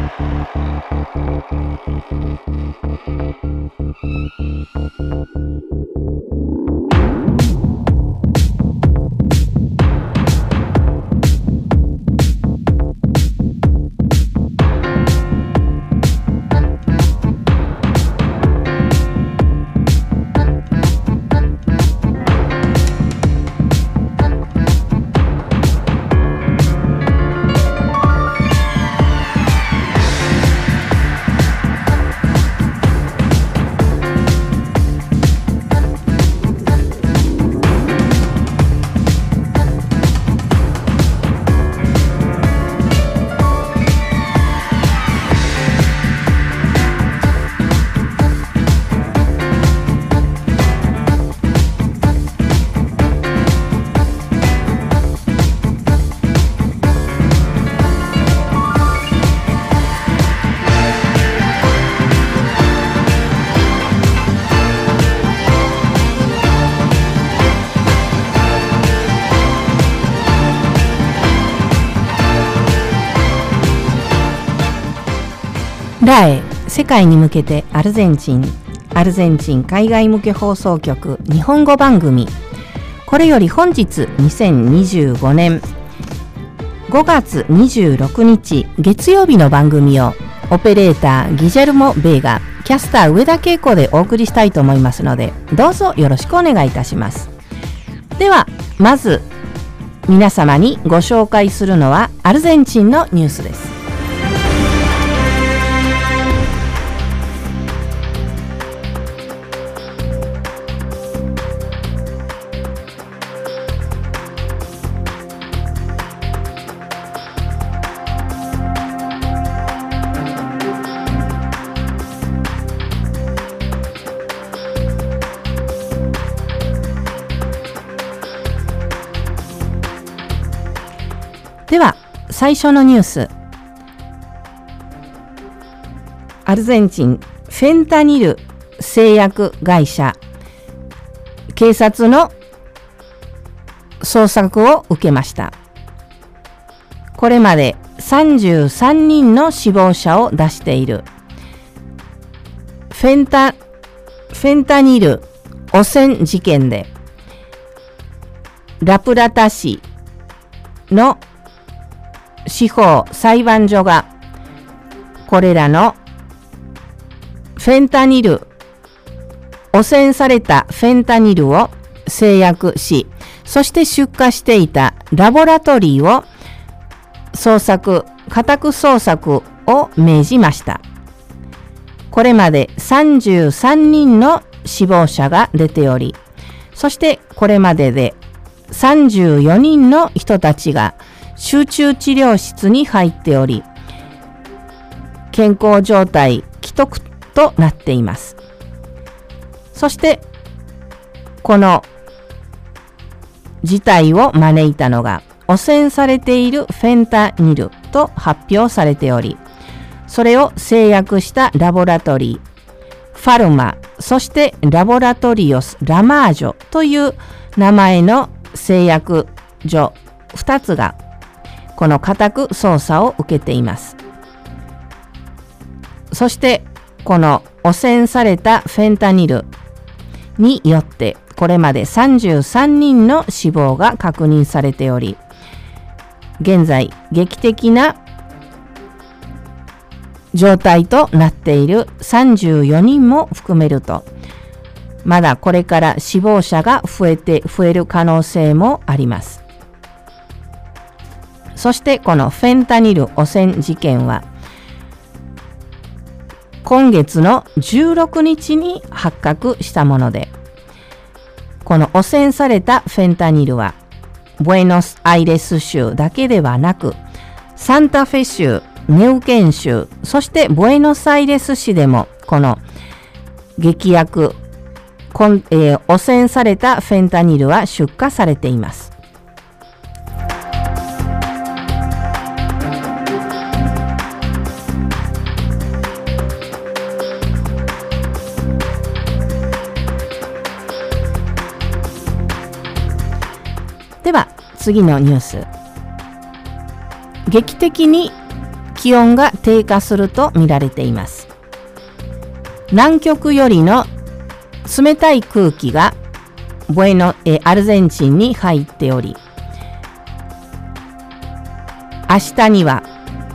ラエ世界に向けてアルゼンチン海外向け放送局日本語番組。これより本日2025年5月26日月曜日の番組をオペレーターギジェルモ・ベーガ、キャスター上田恵子でお送りしたいと思いますので、どうぞよろしくお願いいたします。ではまず皆様にご紹介するのはアルゼンチンのニュースです。では最初のニュース。アルゼンチンフェンタニル製薬会社警察の捜索を受けました。これまで33人の死亡者を出しているフェンタニル汚染事件で、ラプラタ市の司法裁判所がこれらのフェンタニル、汚染されたフェンタニルを製薬し、そして出荷していたラボラトリーを家宅捜索を命じました。これまで33人の死亡者が出ており、そしてこれまでで34人の人たちが集中治療室に入っており、健康状態危篤となっています。そしてこの事態を招いたのが汚染されているフェンタニルと発表されており、それを製薬したラボラトリーファルマ、そしてラボラトリオス・ラマージョという名前の製薬所2つがこの家宅捜査を受けています。そしてこの汚染されたフェンタニルによってこれまで33人の死亡が確認されており、現在劇的な状態となっている34人も含めると、まだこれから死亡者が増える可能性もあります。そしてこのフェンタニル汚染事件は今月の16日に発覚したもので、この汚染されたフェンタニルはブエノスアイレス州だけではなく、サンタフェ州、ネウケン州、そしてブエノスアイレス市でもこの劇薬、汚染されたフェンタニルは出荷されています。では次のニュース。劇的に気温が低下すると見られています。南極よりの冷たい空気がアルゼンチンに入っており、明日には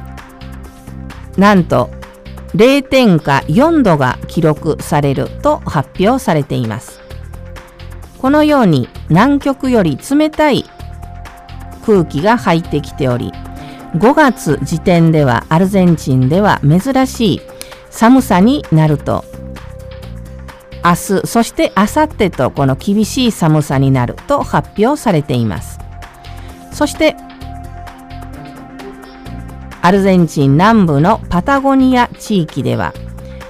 なんと0点下4度が記録されると発表されています。このように南極より冷たい空気が入ってきており、5月時点ではアルゼンチンでは珍しい寒さになると、明日そして明後日とこの厳しい寒さになると発表されています。そしてアルゼンチン南部のパタゴニア地域では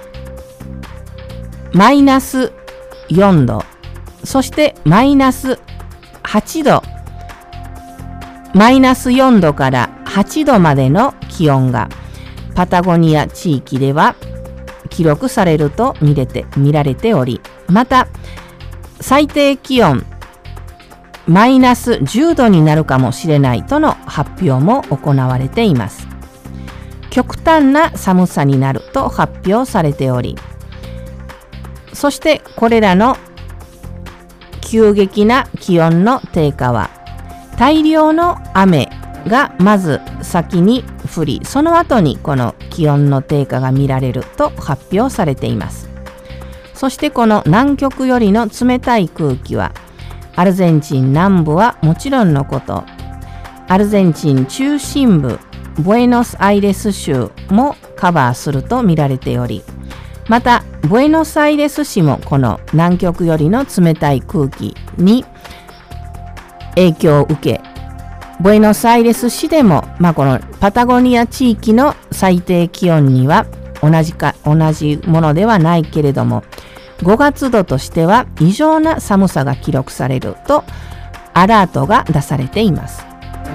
マイナス4度、そしてマイナス8度、マイナス4度から8度までの気温がパタゴニア地域では記録されると見られており、また最低気温マイナス10度になるかもしれないとの発表も行われています。極端な寒さになると発表されており、そしてこれらの急激な気温の低下は大量の雨がまず先に降り、その後にこの気温の低下が見られると発表されています。そしてこの南極よりの冷たい空気はアルゼンチン南部はもちろんのこと、アルゼンチン中心部ブエノスアイレス州もカバーすると見られており、またブエノスアイレス市もこの南極よりの冷たい空気に影響を受け、ブエノスアイレス市でも、このパタゴニア地域の最低気温には同じものではないけれども、5月度としては異常な寒さが記録されるとアラートが出されています。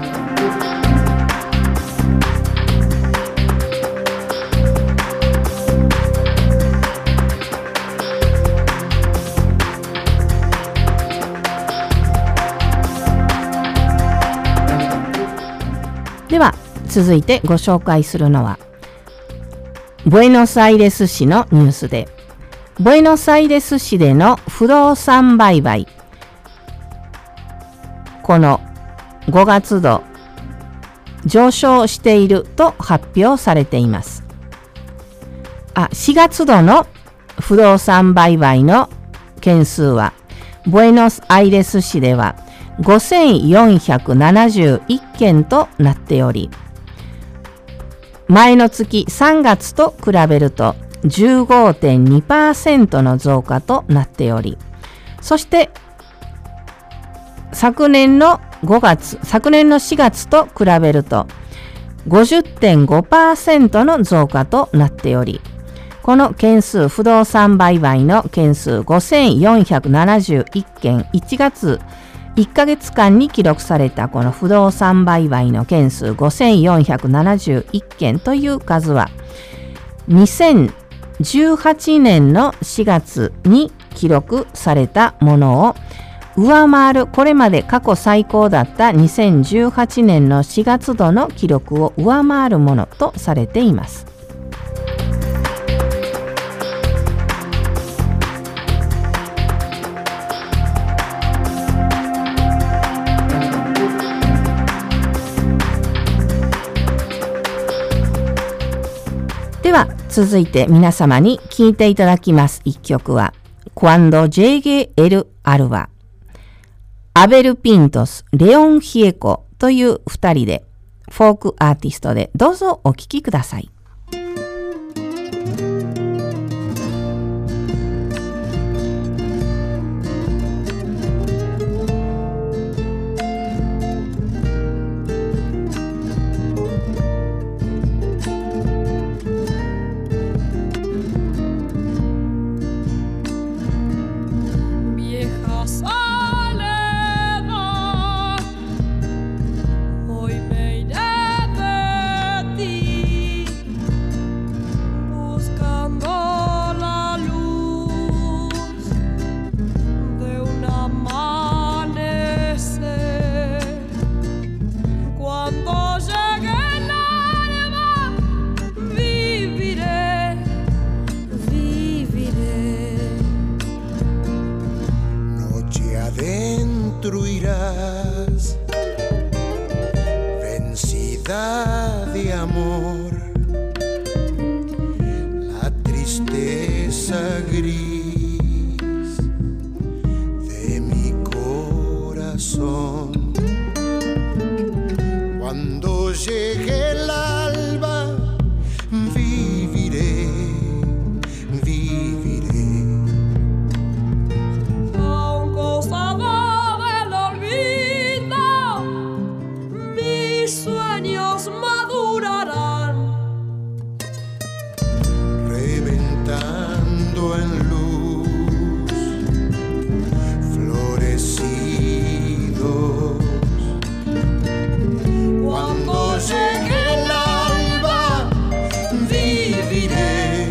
では続いてご紹介するのはブエノスアイレス市のニュースで、ブエノスアイレス市での不動産売買、この5月度上昇していると発表されています。4月度の不動産売買の件数はブエノスアイレス市では5471件となっており、前の月3月と比べると 15.2% の増加となっており、そして昨年の4月と比べると 50.5% の増加となっており、この件数、不動産売買の件数5471件、1月1ヶ月間に記録されたこの不動産売買の件数5471件という数は2018年の4月に記録されたものを上回る、これまで過去最高だった2018年の4月度の記録を上回るものとされています。では続いて皆様に聴いていただきます一曲は Cuando llegue el alba、 アベル・ピントス、レオン・ヒエコという2人でフォークアーティストで、どうぞお聴きください。 Hoy me iré de ti. falta de amor, la tristeza gris de mi corazón. Cuando llegue el alba, viviré, viviré. A un costado del olvido, mis sueños madurarán, reventando en luz, florecidos. Cuando llegue el alba, viviré,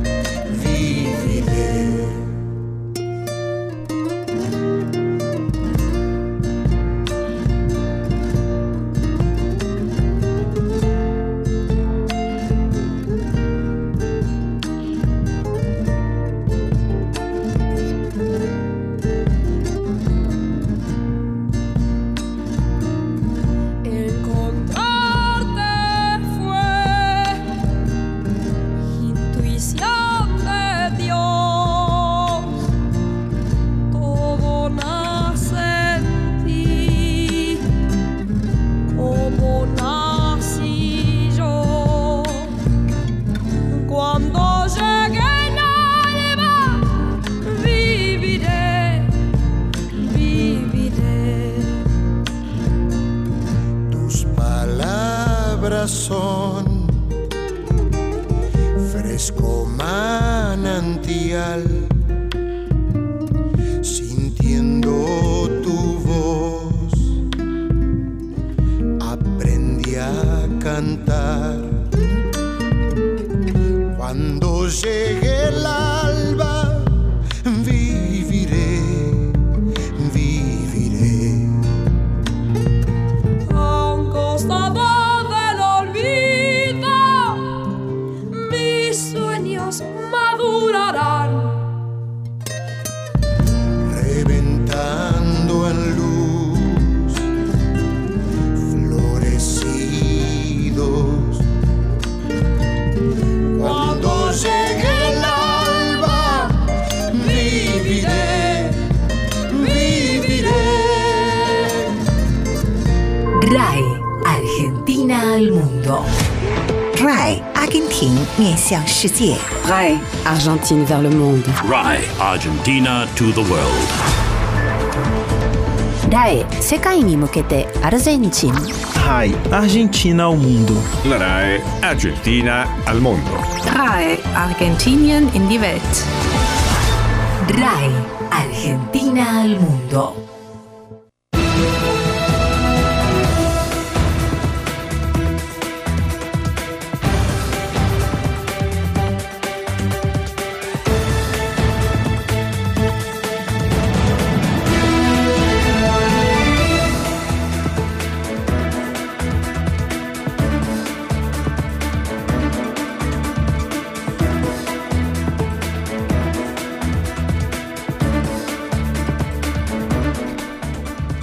viviré. encontrarte fue intuición de Dios, todo nace en ti, como nací yo. Cuando llegue el alba, viviré, viviré. Tus palabras son fresco manantial, sintiendo tu voz, aprendí a cantar. Cuando llegue el alba, viviré, viviré. A un costado del olvido, mis sueños madurarán, Reventando en luz, florecidos. Cuando llegue el alba, viviré, viviré. RAI Argentina al mundo. RAI 阿根廷面向世界。 RAI Argentine vers le monde. RAI Argentina to the world. RAI 世界に向けてアルゼンチン。 RAI Argentina ao mundo. La RAI Argentina al mundo. RAI Argentinien in die Welt. RAI Argentina al mundo. .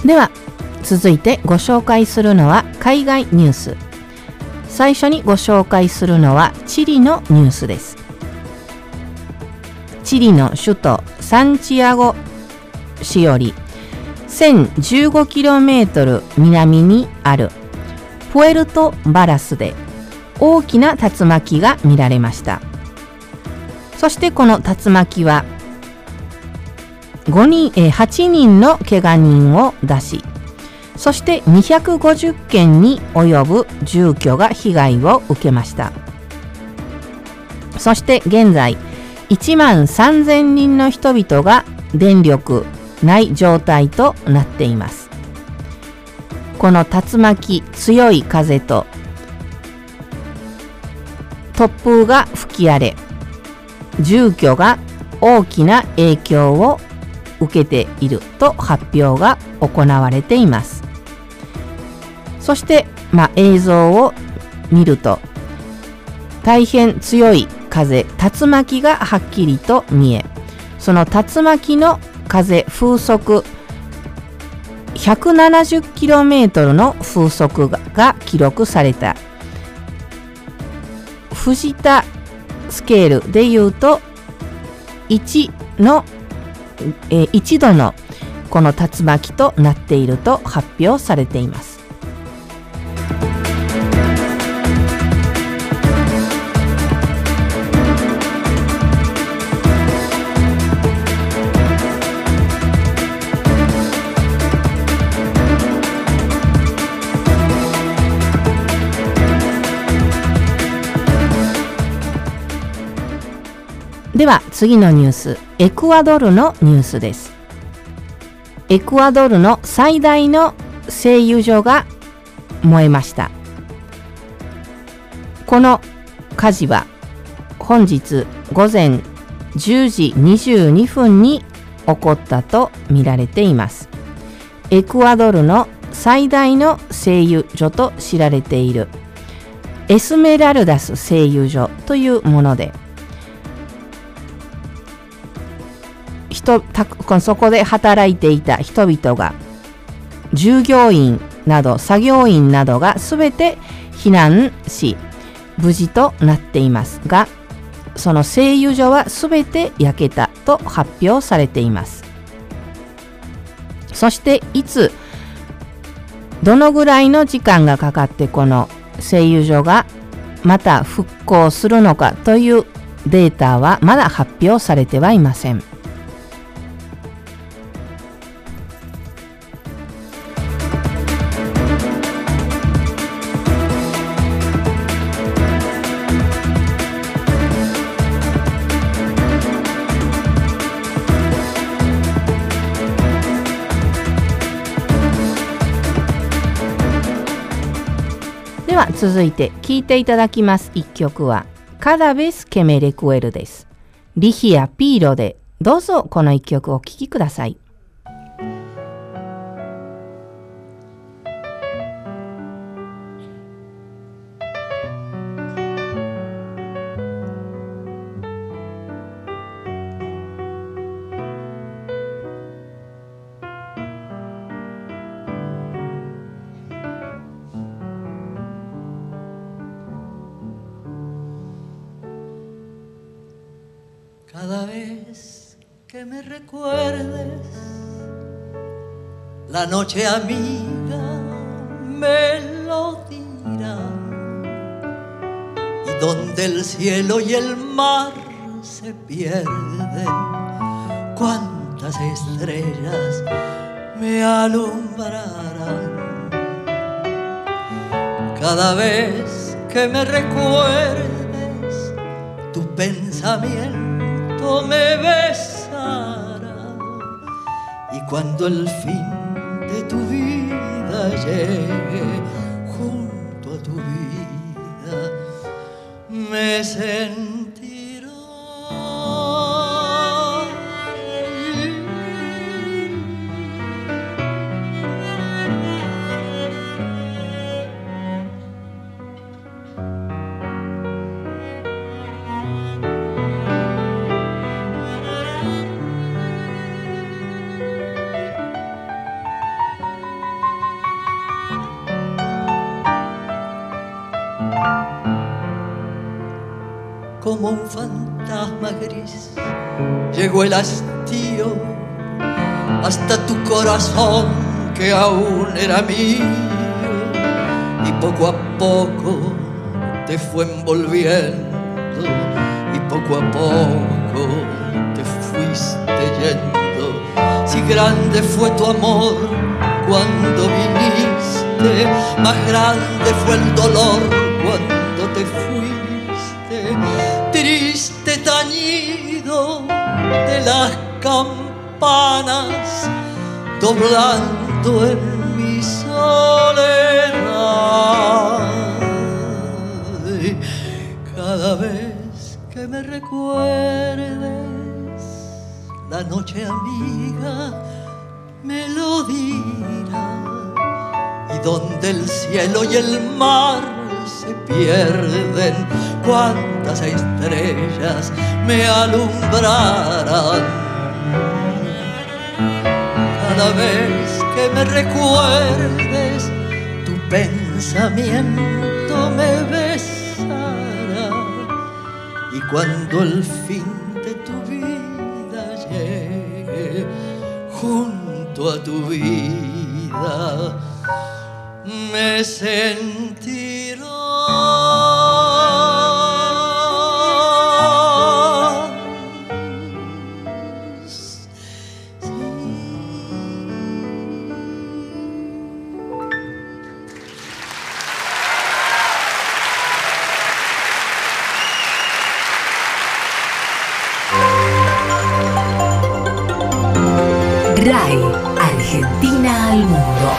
では続いてご紹介するのは海外ニュース。最初にご紹介するのはチリのニュースです。チリの首都サンチアゴ市より 1015km 南にあるプエルトバラスで大きな竜巻が見られました。そしてこの竜巻は8人の怪我人を出し、そして250件に及ぶ住居が被害を受けました。そして現在1万3000人の人々が電力ない状態となっています。この竜巻、強い風と突風が吹き荒れ、住居が大きな影響を受けていると発表が行われています。そして、映像を見ると大変強い風、竜巻がはっきりと見え、その竜巻の風、風速 170km の風速が記録された藤田スケールでいうと1度のこの竜巻となっていると発表されています。では次のニュース、エクアドルのニュースです。エクアドルの最大の製油所が燃えました。この火事は本日午前10時22分に起こったとみられています。エクアドルの最大の製油所と知られているエスメラルダス製油所というもので、そこで働いていた人々が、従業員など作業員などがすべて避難し無事となっていますが、その製油所はすべて焼けたと発表されています。そしてどのぐらいの時間がかかってこの製油所がまた復興するのかというデータはまだ発表されてはいません。では続いて聴いていただきます一曲はCada vez que me recuerdesです。リヒア・ピーロでどうぞこの一曲をお聴きください。 Cada vez que me recuerdes, la noche amiga me lo dirá. Y donde el cielo y el mar se pierden, cuántas estrellas me alumbrarán. Cada vez que me recuerdes, tu pensamiento me besará, y cuando el fin de tu vida llegue, junto a tu vida me sentirá. Como un fantasma gris llegó el hastío hasta tu corazón que aún era mío, y poco a poco te fue envolviendo, y poco a poco te fuiste yendo. Si grande fue tu amor cuando viniste, más grande fue el dolor cuando te fuiste. Triste tañido de las campanas doblando en mi soledad. Cada vez que me recuerdes, la noche amiga me lo dirá, y donde el cielo y el mar se pierden, cuántas estrellas me alumbrarán. Cada vez que me recuerdes, tu pensamiento me besará, cuando el fin de tu vida llegue junto a tu vida me sentirás. RAI, Argentina al mundo.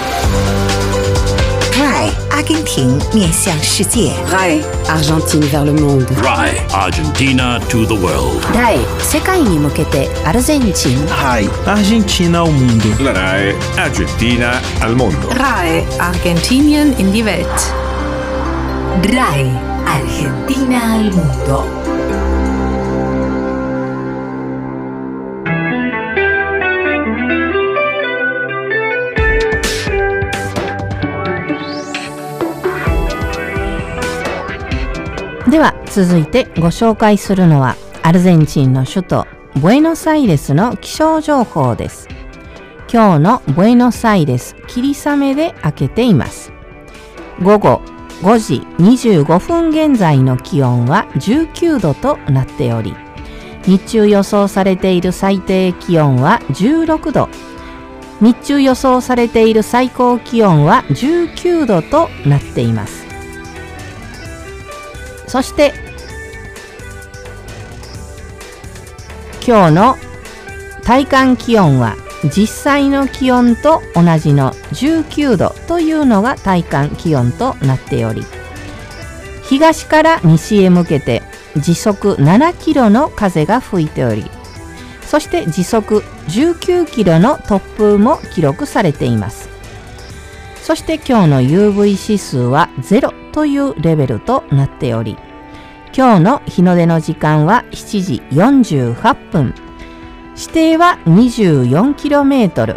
RAI 阿根廷面向世界。 RAI, Argentine vers le monde. RAI, Argentina to the world. RAI, 世界に向けてアルゼンチン。 RAI, Argentina al mundo. La RAI Argentina al mundo. RAI, Argentinien in die Welt. RAI, Argentina al mundo. .では続いてご紹介するのはアルゼンチンの首都ブエノスアイレスの気象情報です。今日のブエノスアイレス霧雨で明けています。午後5時25分現在の気温は19度となっており、日中予想されている最低気温は16度、日中予想されている最高気温は19度となっています。そして今日の体感気温は実際の気温と同じの19度というのが体感気温となっており、東から西へ向けて時速7キロの風が吹いており、そして時速19キロの突風も記録されています。そして今日の UV 指数は0というレベルとなっており、今日の日の出の時間は7時48分、視程は 24km、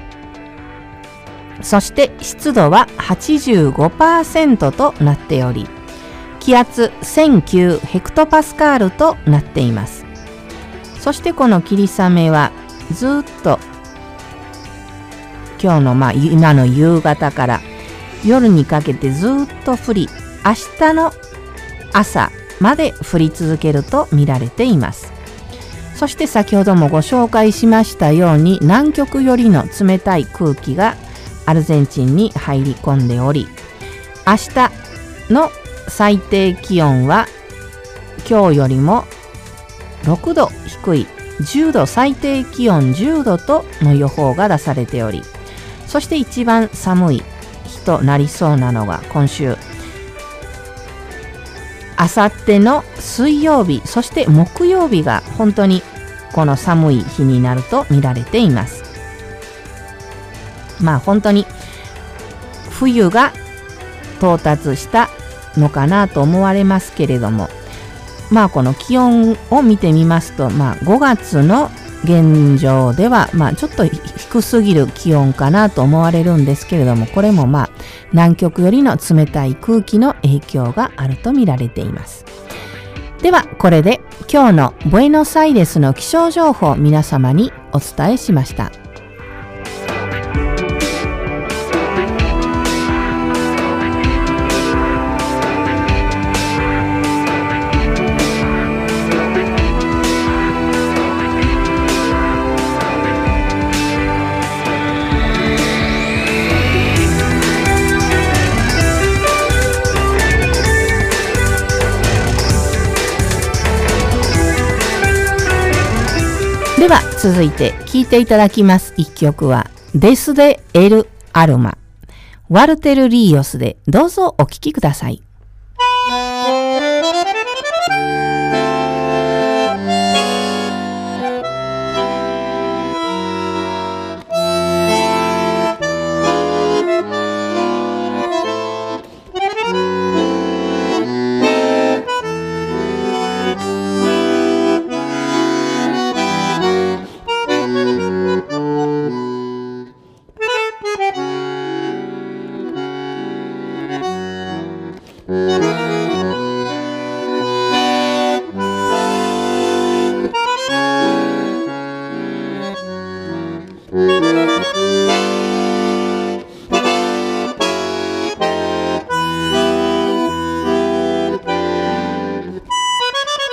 そして湿度は 85% となっており、気圧1009ヘクトパスカールとなっています。そしてこの霧雨はずっと今日の今の夕方から夜にかけてずっと降り、明日の朝まで降り続けると見られています。そして先ほどもご紹介しましたように、南極よりの冷たい空気がアルゼンチンに入り込んでおり、明日の最低気温は今日よりも6度低い10度、最低気温10度との予報が出されており、そして一番寒い日となりそうなのが今週あさっての水曜日、そして木曜日が本当にこの寒い日になると見られています。本当に冬が到達したのかなと思われますけれども、この気温を見てみますと、5月の現状ではちょっと低すぎる気温かなと思われるんですけれども、これも南極よりの冷たい空気の影響があると見られています。ではこれで今日のブエノスアイレスの気象情報を皆様にお伝えしました。では続いて聴いていただきます一曲はデスデ・エル・アルマ、ワルテル・リーオスでどうぞお聴きください。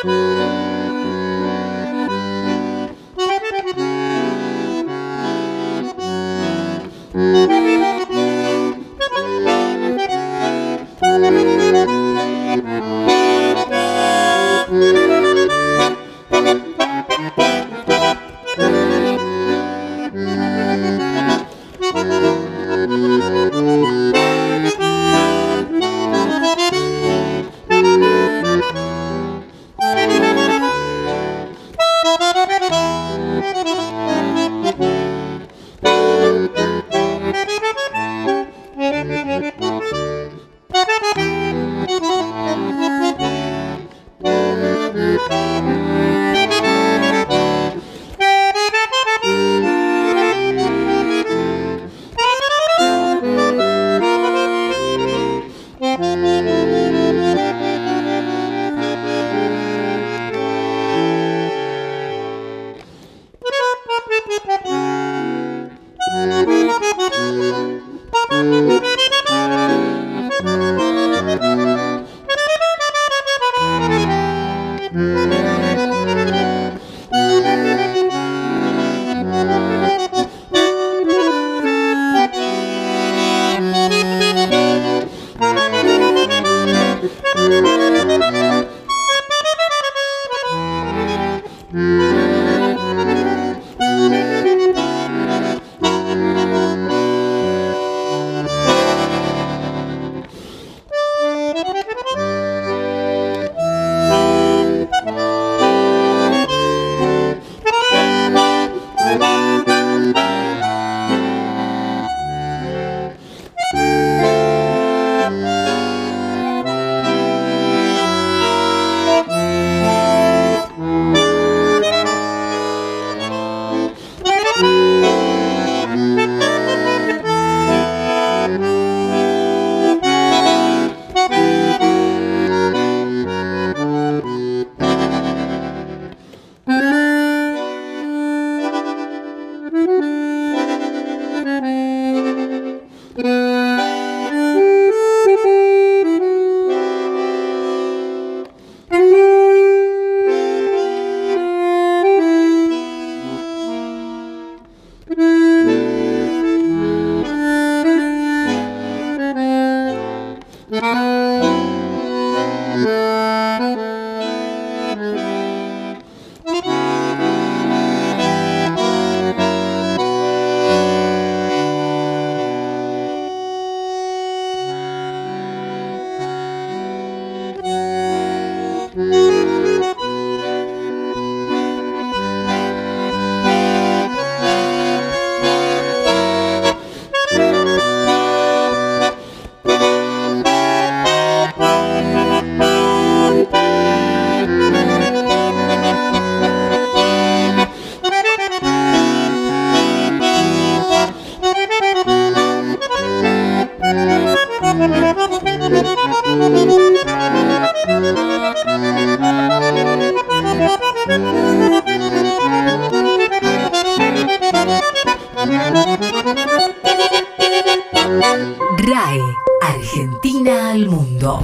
RAE Argentina al mundo.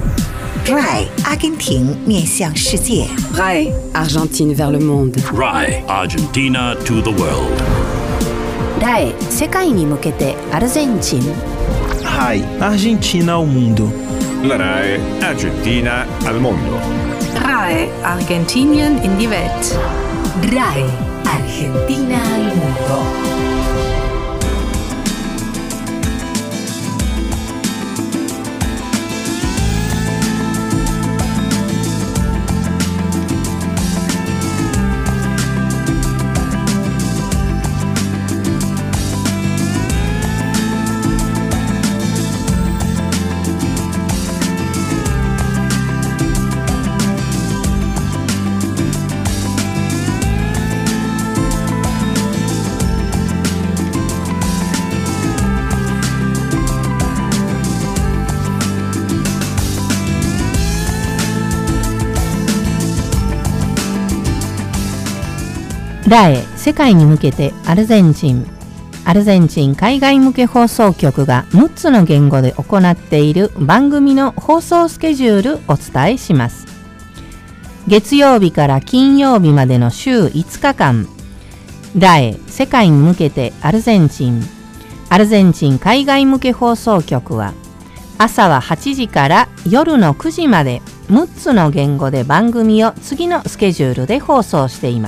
RAI 阿根廷面向世界。 RAE Argentine vers le monde. RAE Argentina to the world. RAE 世界に向けてアルゼンチン。 RAI Argentina ao mundo. La RAE Argentina al mondo. RAE Argentinien in die Welt. RAE Argentina al mundo. RAE 世界に向けてアルゼンチン海外向け放送局が6つの言語で行っている番組の放送スケジュールお伝えします。 月曜日から金曜日までの週5日間、ラエ世界に向けてアルゼンチン海外向け放送局は朝は8時から夜の9時まで6つの言語で番組を次のスケジュールで放送しています。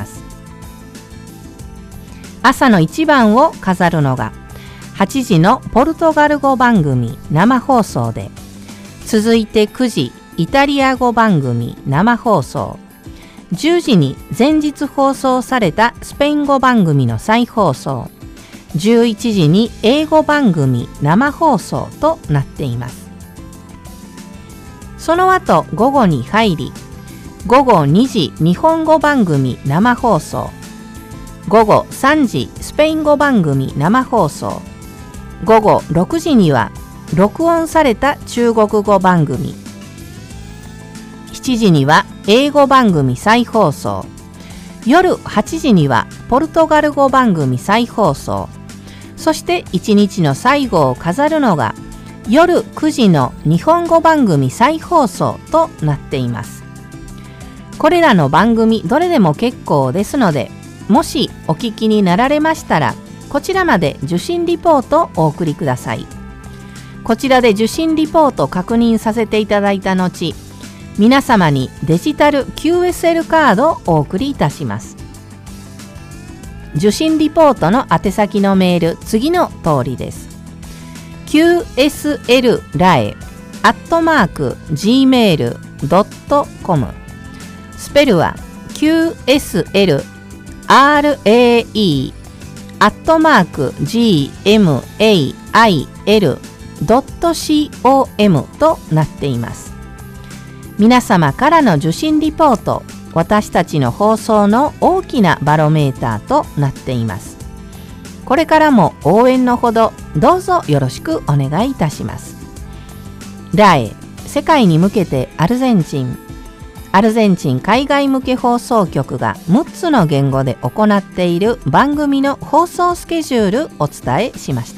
朝の一番を飾るのが8時のポルトガル語番組生放送で、続いて9時イタリア語番組生放送、10時に前日放送されたスペイン語番組の再放送、11時に英語番組生放送となっています。その後午後に入り、午後2時日本語番組生放送、午後3時スペイン語番組生放送、午後6時には録音された中国語番組、7時には英語番組再放送、夜8時にはポルトガル語番組再放送、そして1日の最後を飾るのが夜9時の日本語番組再放送となっています。これらの番組どれでも結構ですので、もしお聞きになられましたら、こちらまで受信リポートをお送りください。こちらで受信リポートを確認させていただいた後、皆様にデジタル QSL カードをお送りいたします。受信リポートの宛先のメール、次の通りです。qslrae@gmail.com、 スペルは qslrae@gmail.com となっています。皆様からの受信リポート、私たちの放送の大きなバロメーターとなっています。これからも応援のほどどうぞよろしくお願いいたします。ラエ世界に向けてアルゼンチン海外向け放送局が6つの言語で行っている番組の放送スケジュールお伝えしました。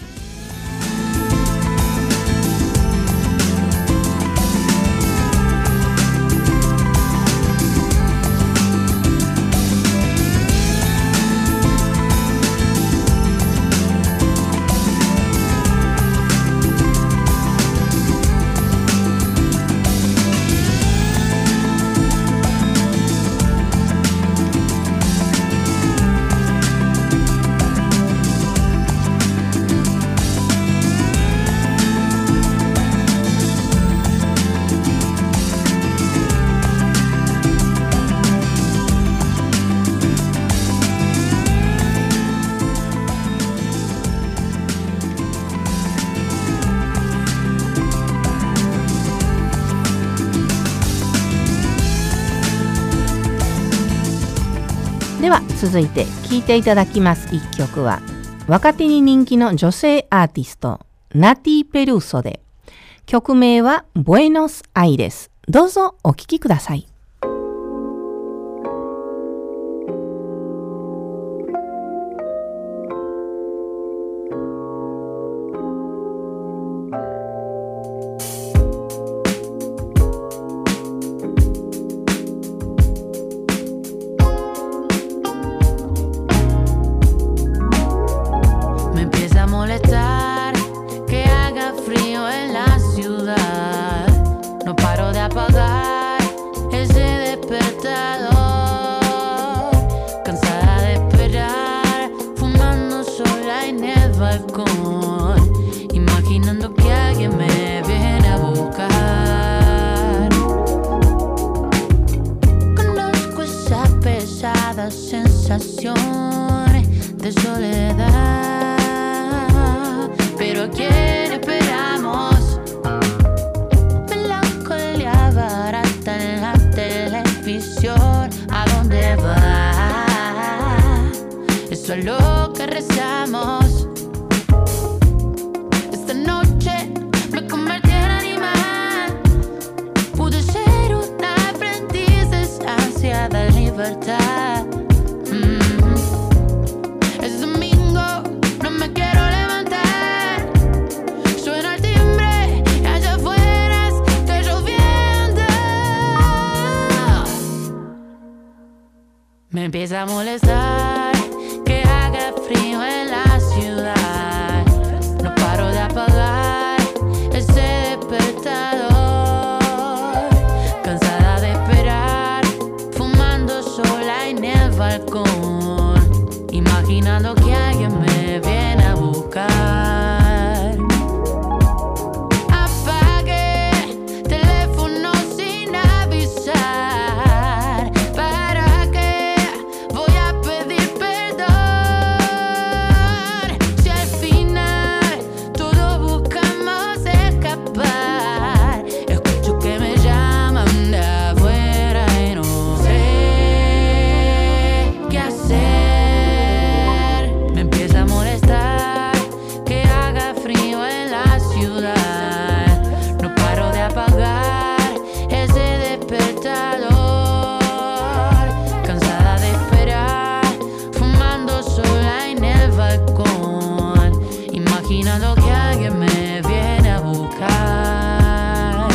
では続いて聴いていただきます一曲は、若手に人気の女性アーティストナティ・ペルーソで、曲名はブエノスアイレス。どうぞお聴きください。 empieza a molestar que haga frío en la ciudad. No paro de apagar ese despertador, cansada de esperar, fumando sola en el balcón, imaginando que alguien me viene a buscar. Apagué teléfono sin avisar. ¿Para qué voy a pedir perdón si al final todos buscamos escapar? Escucho que me llaman de afuera y no sé qué hacer. Me empieza a molestar que haga frío en la ciudad. No paro de apagar ese despertador, cansada de esperar, fumando sola en el balcón, imaginando que alguien me viene a buscar.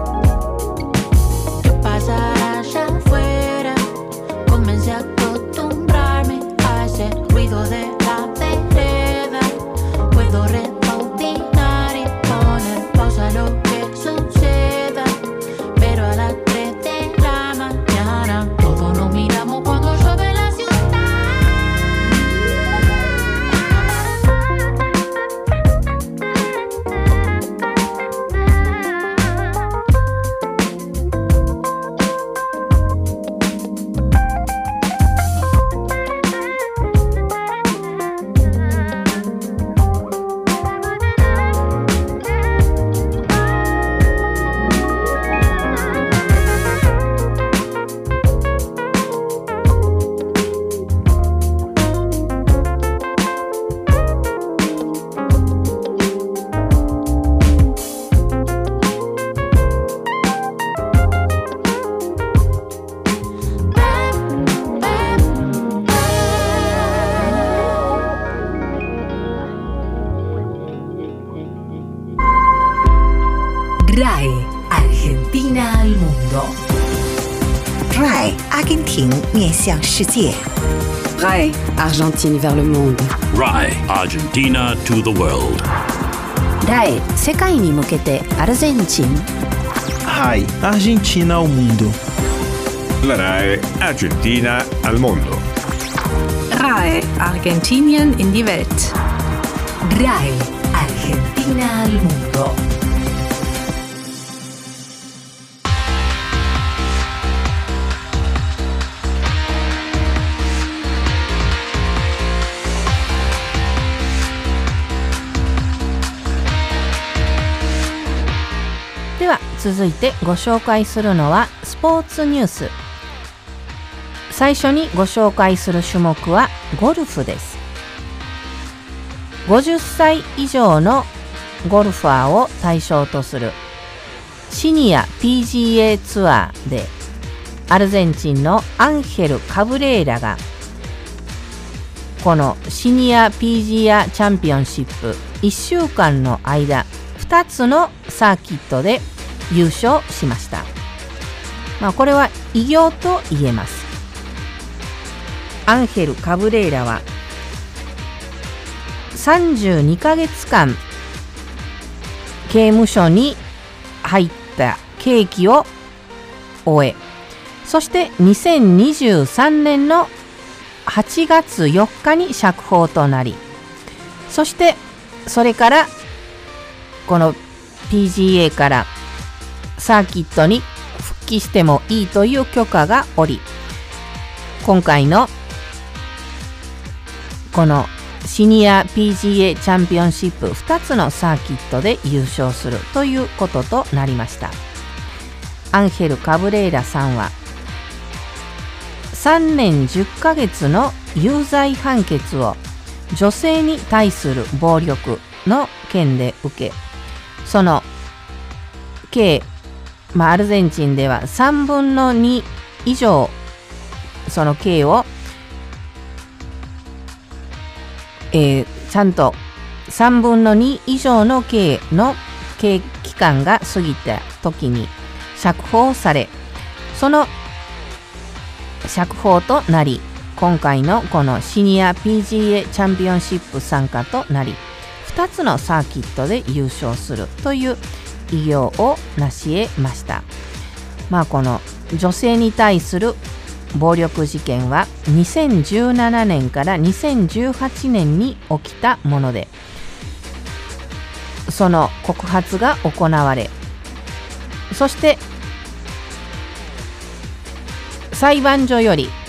¿Qué pasa allá afuera? Comencé a acostumbrarme a ese ruido de la vereda. Puedo rebobinar y poner pausa a lo que suceda, pero a las 3 de la mañana todos nos miramos cuando llueve en la ciudad. RAE Argentina al mundo. RAI 阿根廷面向世界。 RAE Argentine vers le monde. RAE Argentina to the world. RAE 世界に向けてアルゼンチン。 RAI Argentina ao mundo. La RAE Argentina al mondo. RAE Argentinien in die Welt. RAE Argentina al mundo. .では続いてご紹介するのはスポーツニュース。最初にご紹介する種目はゴルフです。50歳以上のゴルファーを対象とするシニア PGA ツアーで、アルゼンチンのアンヘル・カブレーラがこのシニア PGA チャンピオンシップ1週間の間2つのサーキットで優勝しました。これは偉業と言えます。アンヘル・カブレーラは32ヶ月間刑務所に入った刑期を終え、そして2023年の8月4日に釈放となり、そしてそれからこの PGA からサーキットに復帰してもいいという許可がおり、今回のこのシニア PGA チャンピオンシップ2つのサーキットで優勝するということとなりました。アンヘル・カブレーラさんは3年10ヶ月の有罪判決を女性に対する暴力の件で受け、その計、アルゼンチンでは3分の2以上その刑を、ちゃんと3分の2以上の刑の刑期間が過ぎた時に釈放され、その釈放となり今回のこのシニア PGA チャンピオンシップ参加となり、2つのサーキットで優勝するという偉業を成し得ました。この女性に対する暴力事件は2017年から2018年に起きたもので、その告発が行われ、そして裁判所より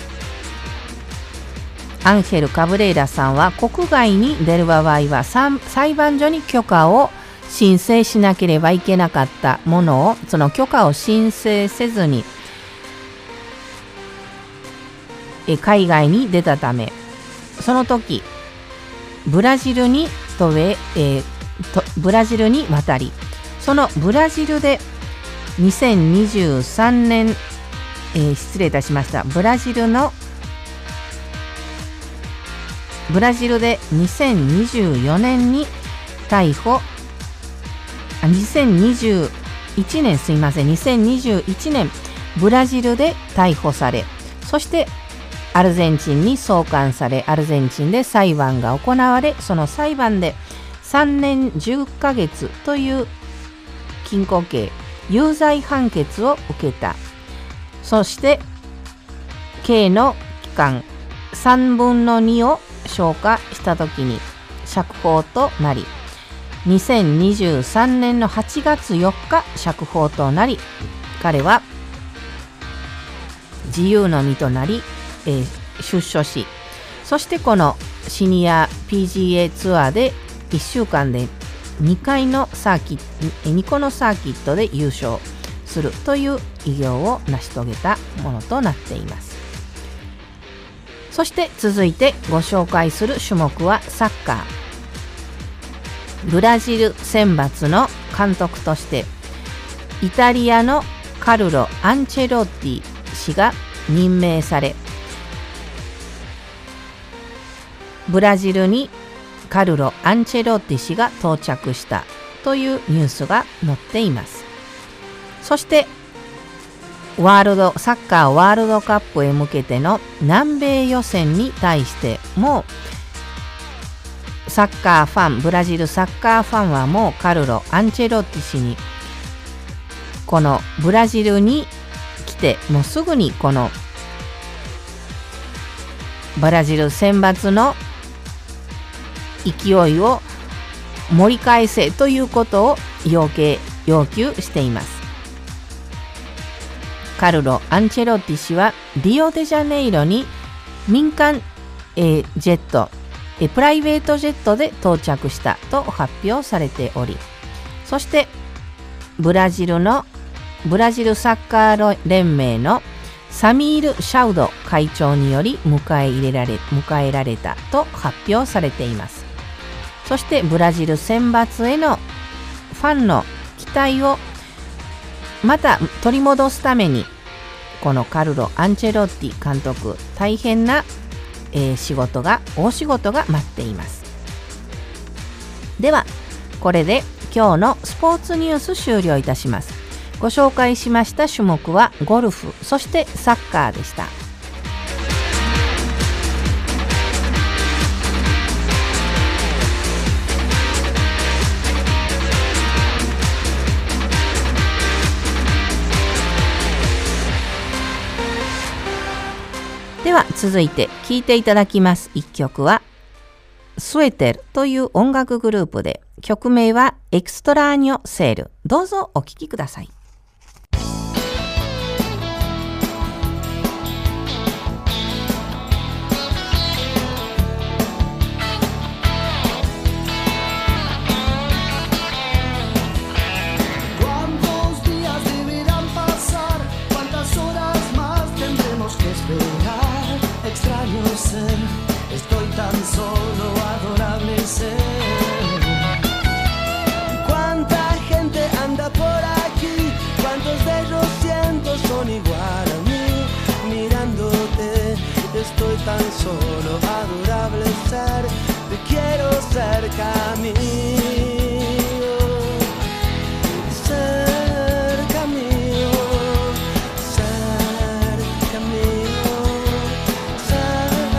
アンヘル・カブレイラさんは国外に出る場合は裁判所に許可を申請しなければいけなかったものを、その許可を申請せずに海外に出たため、その時ブラジルに渡り、そのブラジルで2023年、失礼いたしました。ブラジルで2024年に逮捕、2021年すいません、2021年ブラジルで逮捕され、そしてアルゼンチンに送還され、アルゼンチンで裁判が行われ、その裁判で3年10ヶ月という禁錮刑、有罪判決を受けた。そして刑の期間3分の2を消化したときに釈放となり、2023年の8月4日釈放となり、彼は自由の身となり、出所し、そしてこのシニア PGA ツアーで1週間で2個のサーキットで優勝するという偉業を成し遂げたものとなっています。そして続いてご紹介する種目はサッカー。ブラジル選抜の監督としてイタリアのカルロ・アンチェロッティ氏が任命され、ブラジルにカルロ・アンチェロッティ氏が到着したというニュースが載っています。そしてサッカーワールドカップへ向けての南米予選に対しても、ブラジルサッカーファンはもうカルロ・アンチェロッティ氏に、このブラジルに来てもうすぐにこのブラジル選抜の勢いを盛り返せということを要求しています。カルロ・アンチェロッティ氏はリオデジャネイロに民間ジェット、プライベートジェットで到着したと発表されており、そしてブラジルサッカー連盟のサミール・シャウド会長により迎えられたと発表されています。そしてブラジル選抜へのファンの期待をまた取り戻すために、このカルロ・アンチェロッティ監督、大変な、大仕事が待っています。ではこれで今日のスポーツニュース終了いたします。ご紹介しました種目はゴルフ、そしてサッカーでした。では続いて聴いていただきます一曲はスエテルという音楽グループで、曲名はエクストラーニョセール。どうぞお聴きください。 Estoy tan solo, adorable ser. Cuánta gente anda por aquí, cuántos de ellos siento son igual a mí. Mirándote, estoy tan solo, adorable ser. Te quiero cerca a mí. Cerca mío, cerca mío, cerca.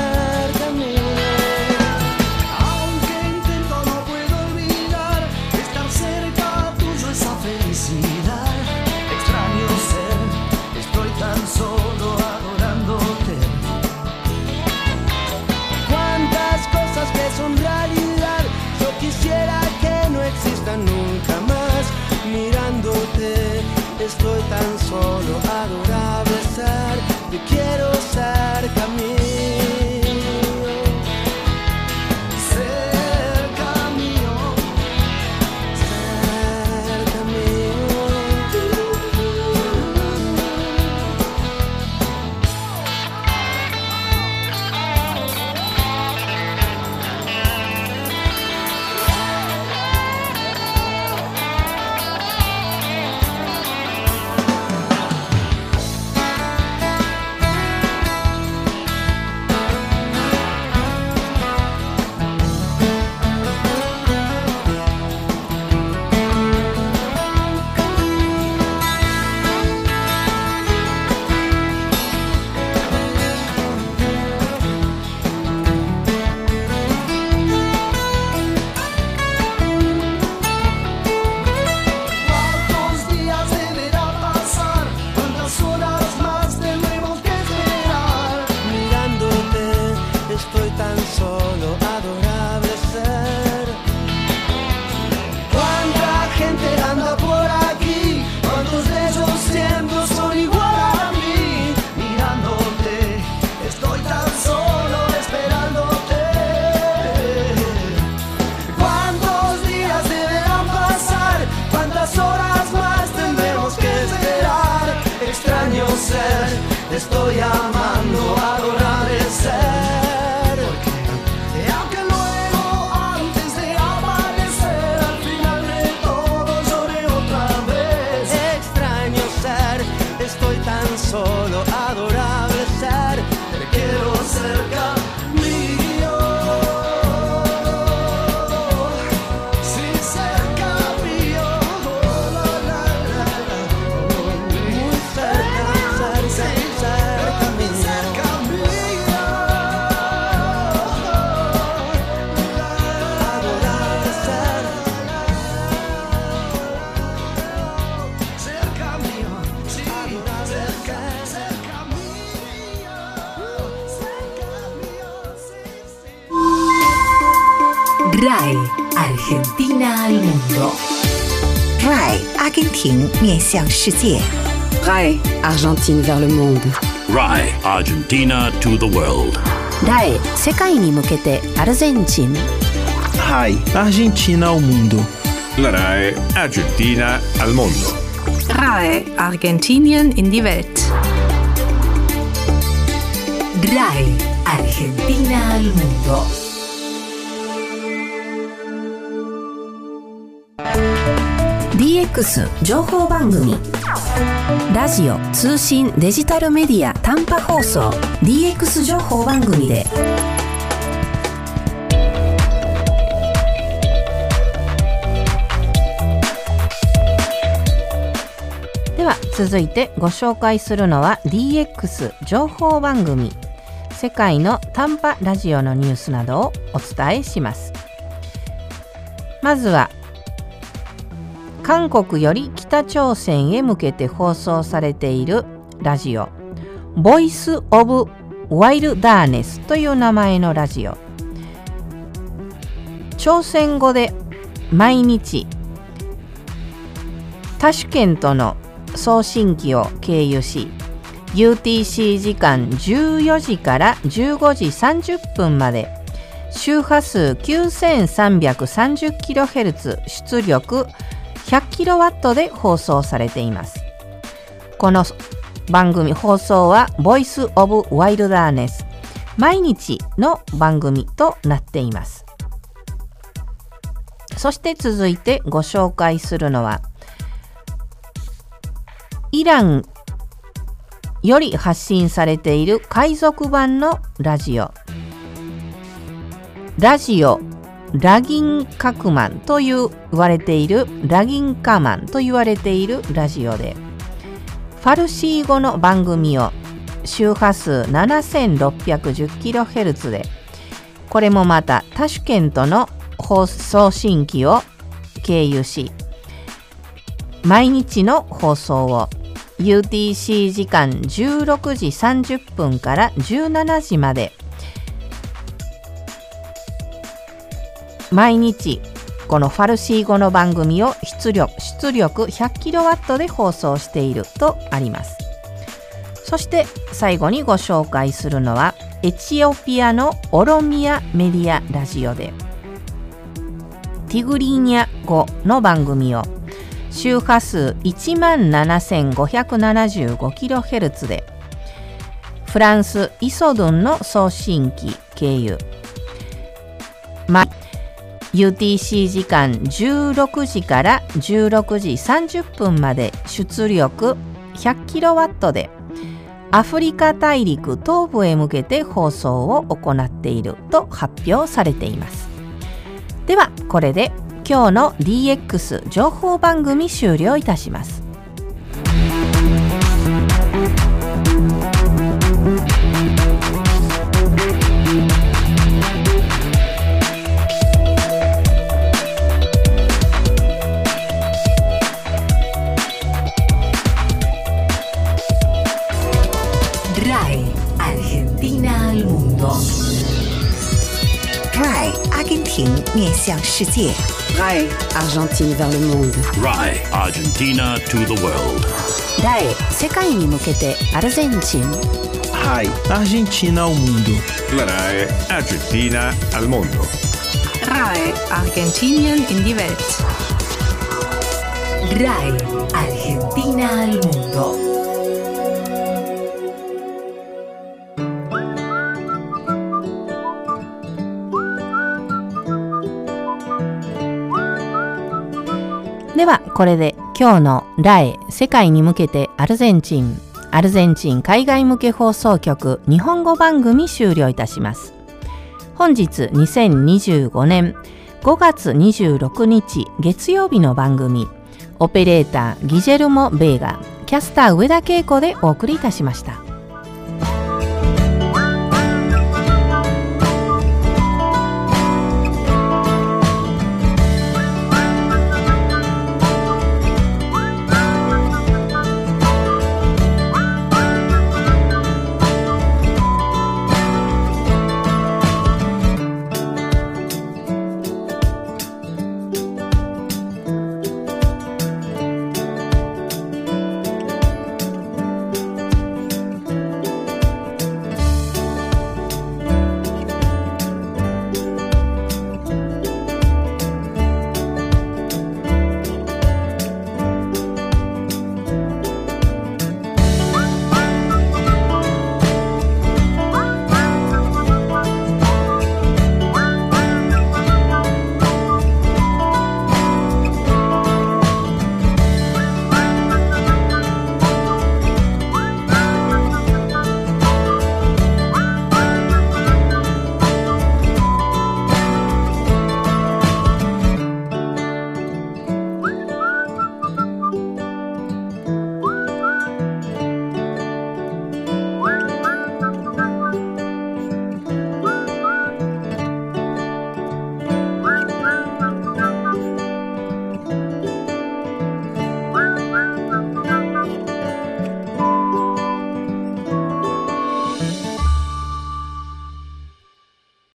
ser, estoy amando, adorable ser. Y aunque luego, antes de amanecer, al final de todo lloré otra vez. Extraño ser, estoy tan solo, adorable ser. Te quiero cerca mío. Sí, cerca mío. Muy cerca, cerca mío. Cerca mío. Adorable ser. Cerca mío. Sí, cerca mío. RAI Argentina al mundo. RAI 阿根廷面向世界。 RAI Argentine vers le monde. RAI Argentina to the world. RAI 世界に向けてアルゼンチン。 RAI Argentina ao mundo. La RAI Argentina al mondo. RAI Argentinien in die Welt. RAI Argentina al mundo. DX 情報番組。ラジオ、通信、デジタルメディア、短波放送 DX 情報番組ででは続いてご紹介するのは DX 情報番組、世界の短波ラジオのニュースなどをお伝えします。まずは韓国より北朝鮮へ向けて放送されているラジオ、ボイスオブワイルダーネスという名前のラジオ。朝鮮語で毎日タシュケントの送信機を経由し、UTC 時間14時から15時30分まで周波数 9330kHz 出力 100kW で放送されています。この番組放送はボイスオブワイルダーネス、毎日の番組となっています。そして続いてご紹介するのはイランより発信されている海賊版のラジオ、ラギンカマンと言われているラジオで、ファルシー語の番組を周波数 7610kHz で、これもまたタシュケントの送信機を経由し、毎日の放送を UTC 時間16時30分から17時まで毎日このファルシー語の番組を出力 100kW で放送しているとあります。そして最後にご紹介するのはエチオピアのオロミアメディアラジオで、ティグリーニャ語の番組を周波数 17575kHz でフランスイソドゥンの送信機経由、UTC 時間16時から16時30分まで出力 100kW でアフリカ大陸東部へ向けて放送を行っていると発表されています。ではこれで今日の DX 情報番組終了いたします。 RAI Argentina al mundo. RAI 阿根廷面向世界。 RAI Argentine vers le monde. RAI Argentina to the world. RAI 世界に向けてアルゼンチン。 RAI Argentina ao mundo. La RAI Argentina al mondo. RAI Argentinien in die Welt. RAI Argentina al mundo. ではこれで今日のラエ世界に向けてアルゼンチン海外向け放送局日本語番組終了いたします。本日2025年5月26日月曜日の番組、オペレーターギジェルモ・ベーガ、キャスター上田恵子でお送りいたしました。